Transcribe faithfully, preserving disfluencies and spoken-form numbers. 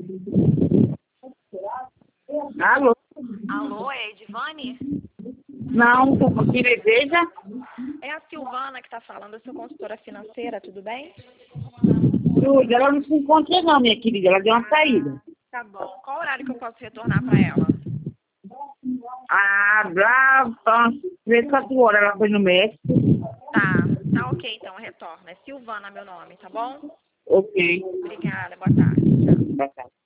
Alô? Alô, é a Edivane? Não, que deseja? É a Silvana que está falando, eu sou consultora financeira, tudo bem? Tudo. Ela não se encontra não, minha querida. Ela deu uma saída. Tá bom. Qual horário que eu posso retornar para ela? Ah, lá, tá, três, quatro horas ela foi no médico. Tá, tá ok, então retorna. É Silvana meu nome, tá bom? Ok. Obrigada, boa tarde. Tchau. Boa tarde.